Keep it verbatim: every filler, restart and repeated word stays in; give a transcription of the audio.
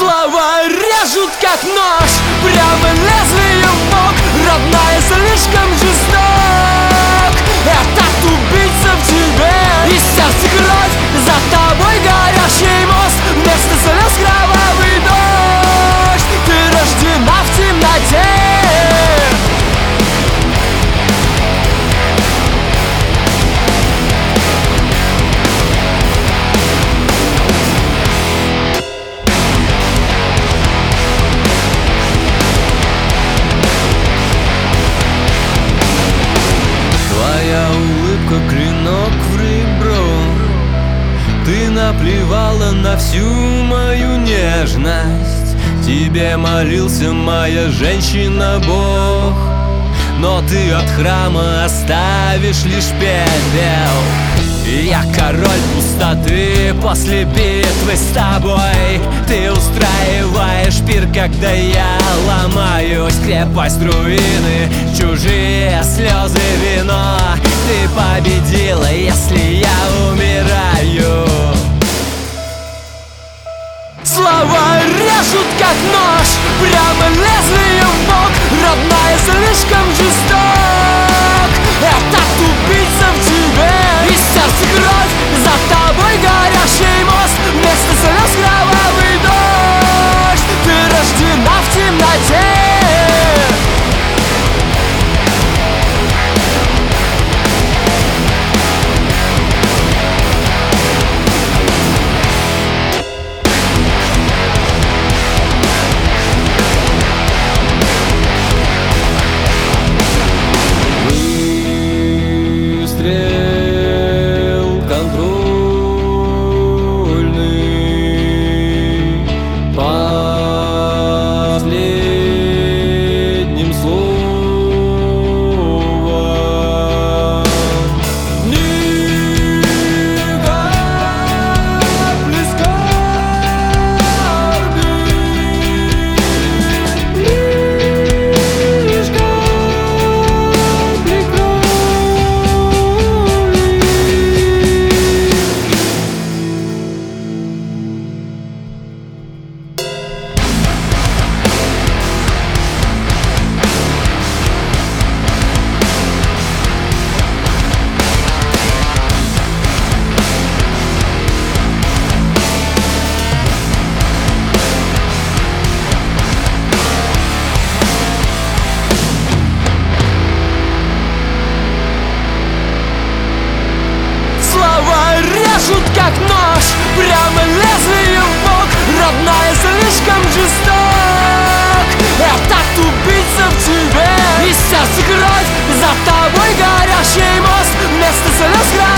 Слова режут как нож, прямо лезвием в бок. Родная, слишком жесток. Этот убийца в тебе, из сердца кровь, за тобой горящий мост. Вместо слез кровавый дождь. Ты рождена в темноте. Клинок в ребро. Ты наплевала на всю мою нежность. Тебе молился моя женщина-бог. Но ты от храма оставишь лишь пепел. Я король пустоты после битвы с тобой. Ты устраиваешь пир, когда я ломаюсь. Крепость руины, чужие слезы, вино. Ты победила, если я умираю. Слова режут как нож, прямо лезвием в бок. Родная, слишком жесток. Этот убийца в тебе, из сердца кровь, за тобой горящий мост. Вместо слез кровавый дождь. Ты рождена в темноте. Режут как нож, прямо лезвием в бок. Родная, слишком жесток. Этот убийца в тебе, из сердца кровь, за тобой горящий мост. Вместо слез